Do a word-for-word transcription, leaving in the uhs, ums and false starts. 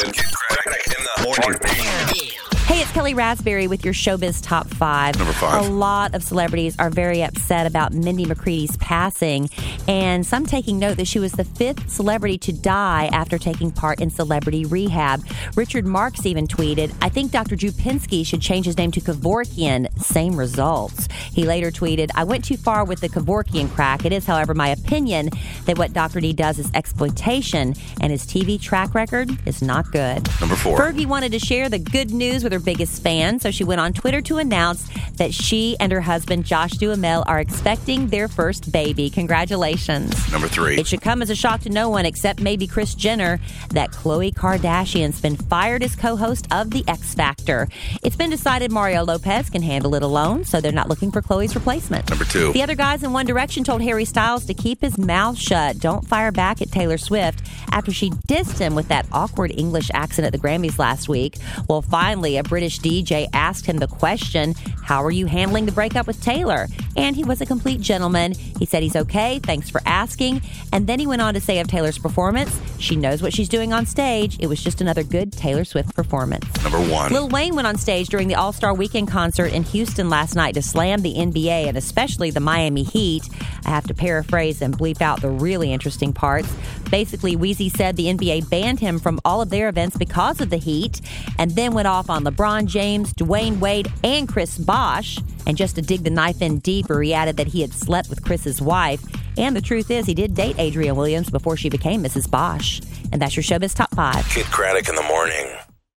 Kid Craddock in the morning. Hey, it's Kelly Raspberry with your Showbiz Top five. Number five. A lot of celebrities are very upset about Mindy McCready's passing, and some taking note that she was the fifth celebrity to die after taking part in celebrity rehab. Richard Marks even tweeted, I think Doctor Drew Pinsky should change his name to Kevorkian. Same results. He later tweeted, I went too far with the Kevorkian crack. It is, however, my opinion that what Doctor D does is exploitation, and his T V track record is not good. Number four. Fergie wanted to share the good news with her biggest fan, so she went on Twitter to announce that she and her husband Josh Duhamel are expecting their first baby. Congratulations. Number three. It should come as a shock to no one except maybe Kris Jenner that Khloe Kardashian's been fired as co-host of The X Factor. It's been decided Mario Lopez can handle it alone, so they're not looking for Khloe's replacement. Number two. The other guys in One Direction told Harry Styles to keep his mouth shut. Don't fire back at Taylor Swift after she dissed him with that awkward English accent at the Grammys last week. Well, finally, a British D J asked him the question, how are you handling the breakup with Taylor? And he was a complete gentleman. He said he's okay, thanks for asking. And then he went on to say of Taylor's performance, she knows what she's doing on stage. It was just another good Taylor Swift performance. Number one. Lil Wayne went on stage during the All-Star Weekend concert in Houston last night to slam the N B A and especially the Miami Heat. I have to paraphrase and bleep out the really interesting parts. Basically, Weezy said the N B A banned him from all of their events because of the Heat, and then went off on LeBron James, Dwayne Wade, and Chris Bosh. And just to dig the knife in deeper, he added that he had slept with Chris's wife. And the truth is, he did date Adrienne Williams before she became Missus Bosh. And that's your Showbiz Top five. Kid Craddock in the morning.